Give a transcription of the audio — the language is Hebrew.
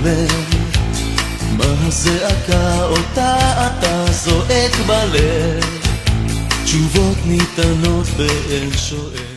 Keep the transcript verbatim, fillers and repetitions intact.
חולם? מה הזעקה אותה אתה זועק בלב? תשובות ניתנות באין שואל.